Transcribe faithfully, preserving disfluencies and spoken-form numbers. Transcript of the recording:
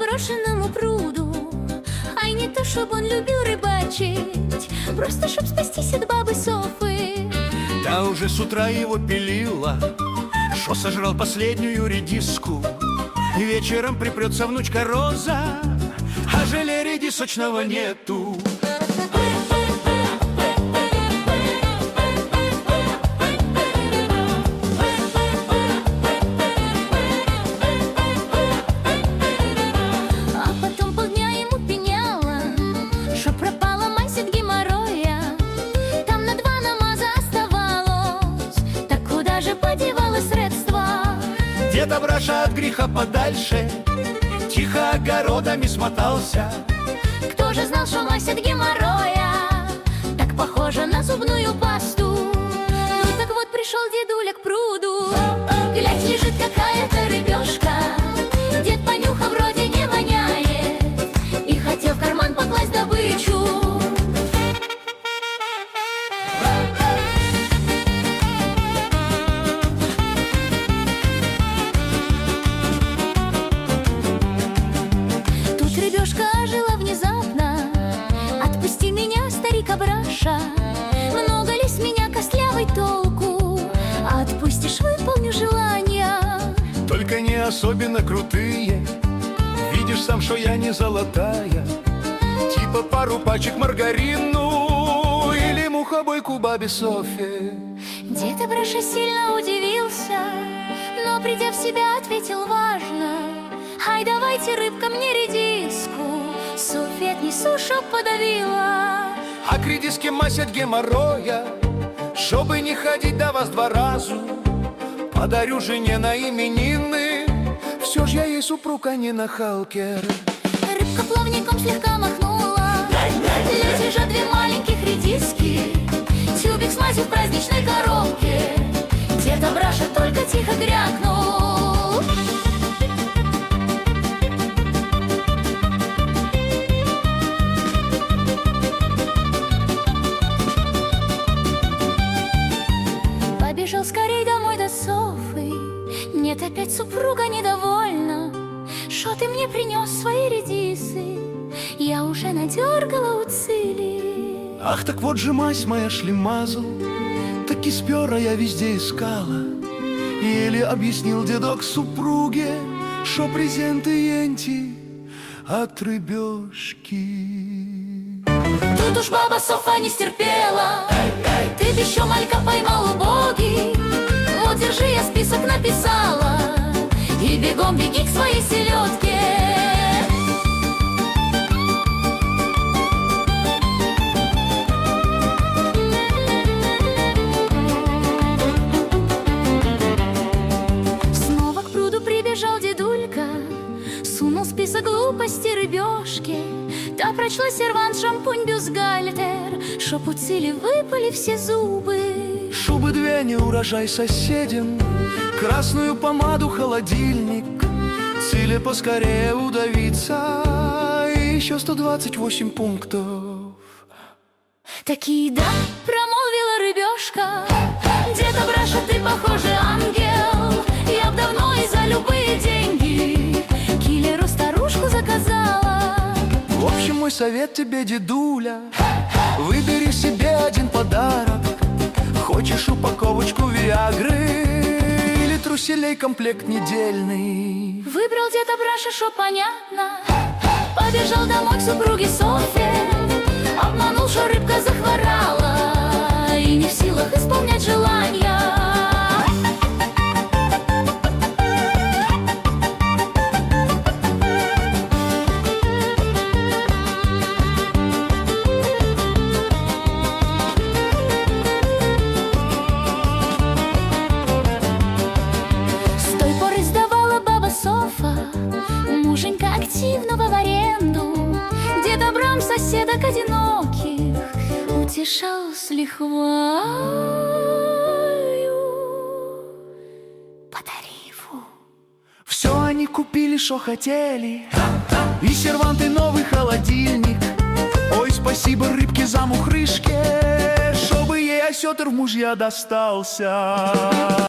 заброшенному пруду. Ай, не то, чтобы он любил рыбачить, просто чтоб спастись от бабы Софы. Да уже с утра его пилила, шо сожрал последнюю редиску. И вечером припрется внучка Роза, а желе редисочного нету. А потом полдня ему пеняла, что пропала мазь от геморроя. Там на два намаза оставалось, так куда же подевала средства? Дед Абраша от греха подальше тихо огородами смотался. Кто же знал, что мазь от геморроя так похожа на зубную пасту? Ну так вот пришел дедуля к пруду, глядь, лежит какая-то рыбешка. Дед понюхал, вроде не воняет, и хотел в карман покласть добычу. Тут рыбешка ожила внезапно: отпусти меня, старик Абраша, много ли с меня костлявой толку? Отпустишь, выполню желания. Только не особенно крутые, видишь сам, что я не золотая. Типа пару пачек маргарину или мухобойку бабе Софе. Дед Абраша сильно удивился, но, придя в себя, ответил важно: ай, давайте, рыбка, мне редиску, Софье отнесу, чтоб подавила. А к редиске мазь от геморроя, чтобы не ходить до вас два разу, подарю жене на именины. Все ж я ей супруг, а не нахалкер. Рыбка плавником слегка махнула, лежат две маленьких редиски, тюбик с мазью в праздничной коробке. Дед Абраша только тихо крякнул. Побежал скорей домой до Софы. Нет, опять супруга недовольна. Шо ты мне принес свои редисы? Я уже надергала уцели. Ах, так вот же мазь моя шлемазл, так и спера я везде искала. Еле объяснил дедок супруге, шо презенты енти от рыбешки. Тут уж баба Софа не стерпела: ты б еще малька поймал убогий. Вот, держи, я список написала, и бегом беги к своей селедке. Снова к пруду прибежал дедулька, сунул список глупостей рыбешки. Та прочла сервант, шампунь, бюстгальтер, чтоб у цели выпали все зубы. Шубы две, не урожай соседям, красную помаду, холодильник, цели поскорее удавиться, и еще сто двадцать восемь пунктов. Такие да, промолвила рыбешка: дед Абраша, ты, похоже, ангел. Я б давно и за любые деньги киллеру старушку заказала. В общем, мой совет тебе, дедуля: выбери себе один подарок. Хочешь упаковочку виагры или труселей комплект недельный? Выбрал дед Абраша, шо понятно, побежал домой к супруге Софье. Обманул, что рыбка захворала и не в силах исполнять желания. Муженька активного в аренду, дед Абрам соседок одиноких утешал с лихвою по тарифу. Все они купили, что хотели, и сервант, и новый холодильник. Ой, спасибо рыбке за мухрышке, чтобы ей осетр в мужья достался.